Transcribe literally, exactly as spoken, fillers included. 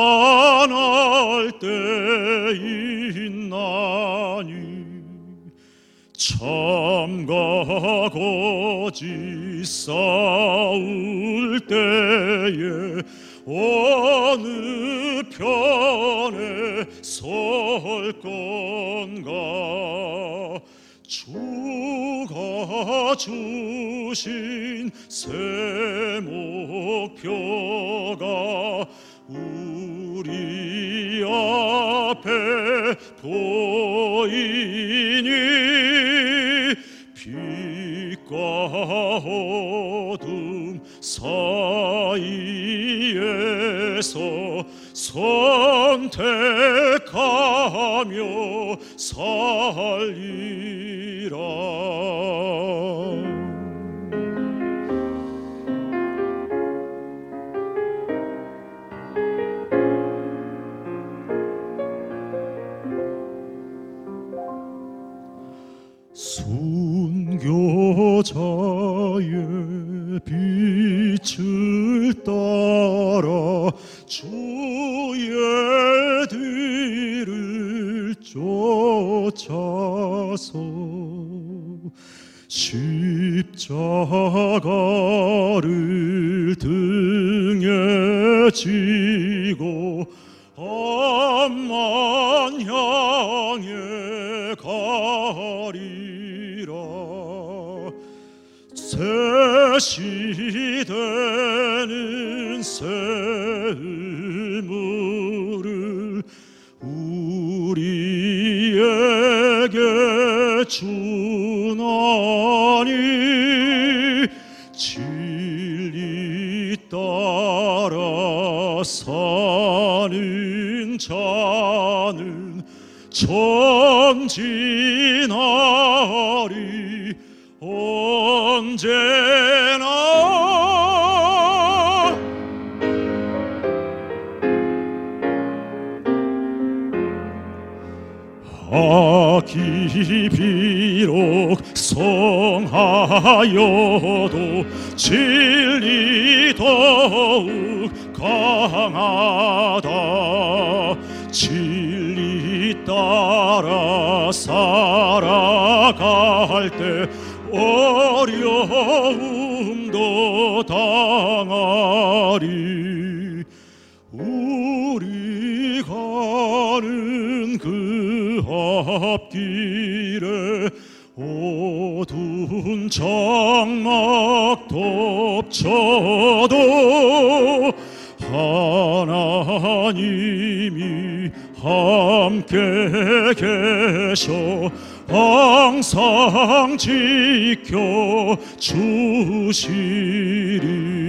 떠날 때 있나니 참가 거짓 싸울 때에 어느 편에 설 건가. 주가 주신 새 목표가 우리 앞에 보이니 빛과 어둠 사이에서 선택하며 살리라. 순교자의 빛을 따라 주의 뒤를 쫓아서 십자가를 등에 지고 암만 향해 가리라. 새 시대는 새 의무를 우리에게 주나니 진리 따라 사는 자는 전진하리. 언제나 악이 비록 성하여도 진리 더욱 강하다. 진리 따라 살아갈 때 어려움도 당하리. 우리 가는 그 앞길에 어두운 장막 덮쳐도 하나님이 함께 계셔 항상 지켜 주시리.